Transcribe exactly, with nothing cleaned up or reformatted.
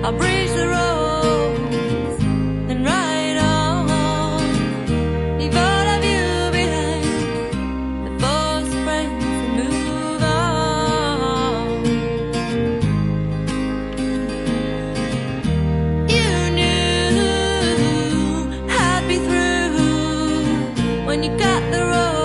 I'll breeze the roads and ride on. Leave all of you behind, the false friends, and move on. You knew I'd be through when you got the road.